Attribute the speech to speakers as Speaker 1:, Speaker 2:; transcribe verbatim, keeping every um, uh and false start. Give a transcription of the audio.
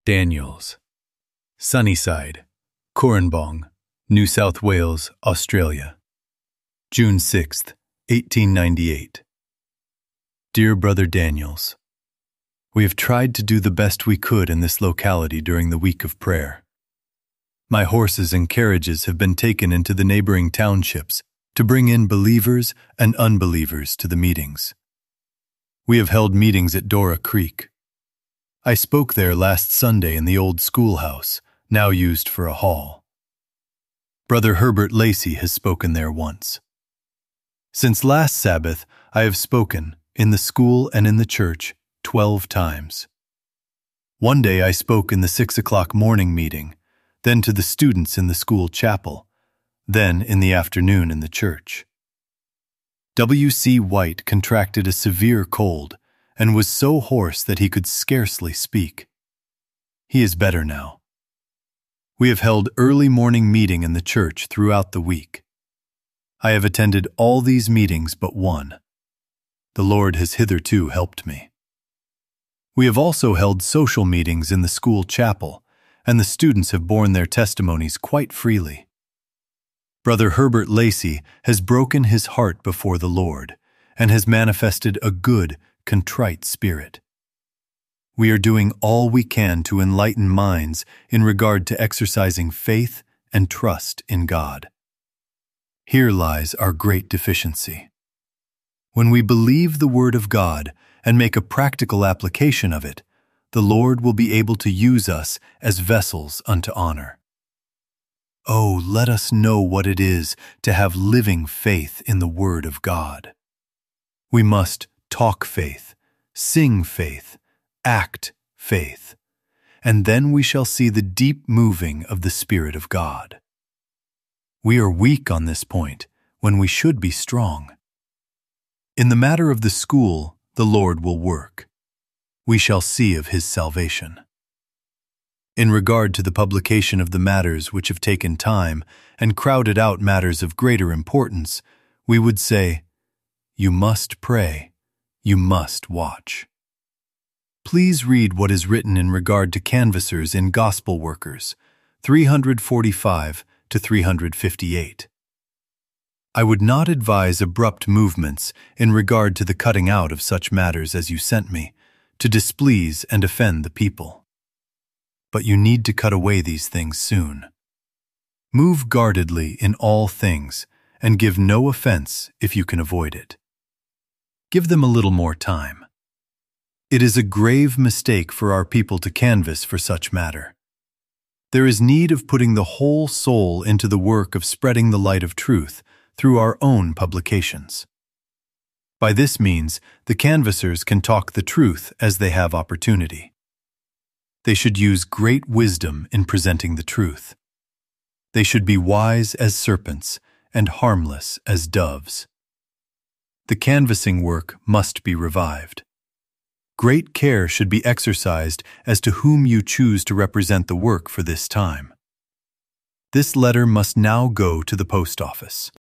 Speaker 1: Daniels, Sunnyside, Corranbong, New South Wales, Australia. June sixth, eighteen ninety-eight. Dear Brother Daniels, we have tried to do the best we could in this locality during the week of prayer. My horses and carriages have been taken into the neighboring townships to bring in believers and unbelievers to the meetings. We have held meetings at Dora Creek. I spoke there last Sunday in the old schoolhouse, now used for a hall. Brother Herbert Lacey has spoken there once. Since last Sabbath, I have spoken, in the school and in the church, twelve times. One day I spoke in the six o'clock morning meeting, then to the students in the school chapel, then in the afternoon in the church. W C White contracted a severe cold and was so hoarse that he could scarcely speak. He is better now. We have held early morning meeting in the church throughout the week. I have attended all these meetings but one. The Lord has hitherto helped me. We have also held social meetings in the school chapel, and the students have borne their testimonies quite freely. Brother Herbert Lacey has broken his heart before the Lord and has manifested a good, contrite spirit. We are doing all we can to enlighten minds in regard to exercising faith and trust in God. Here lies our great deficiency. When we believe the Word of God and make a practical application of it, the Lord will be able to use us as vessels unto honor. Oh, let us know what it is to have living faith in the Word of God. We must talk faith, sing faith, act faith, and then we shall see the deep moving of the Spirit of God. We are weak on this point when we should be strong. In the matter of the school, the Lord will work. We shall see of His salvation. In regard to the publication of the matters which have taken time and crowded out matters of greater importance, we would say, you must pray, you must watch. Please read what is written in regard to canvassers in Gospel Workers, three forty-five to three fifty-eight. I would not advise abrupt movements in regard to the cutting out of such matters as you sent me, to displease and offend the people. But you need to cut away these things soon. Move guardedly in all things, and give no offense if you can avoid it. Give them a little more time. It is a grave mistake for our people to canvass for such matter. There is need of putting the whole soul into the work of spreading the light of truth through our own publications. By this means, the canvassers can talk the truth as they have opportunity. They should use great wisdom in presenting the truth. They should be wise as serpents and harmless as doves. The canvassing work must be revived. Great care should be exercised as to whom you choose to represent the work for this time. This letter must now go to the post office.